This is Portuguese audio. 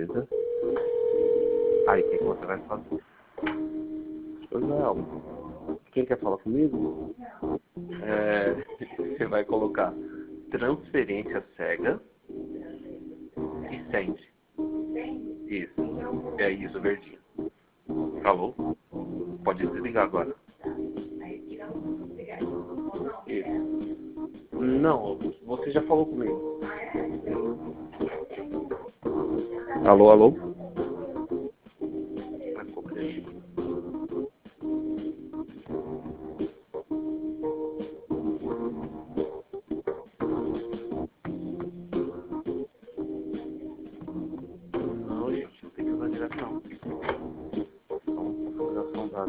beleza. Aí, o que que você vai fazer? Ô, Joel, quem quer falar comigo? Você vai colocar transferência cega e send. Isso. É isso, verdinho. Falou? Pode desligar agora. Isso. Não, você já falou comigo. Alô, alô?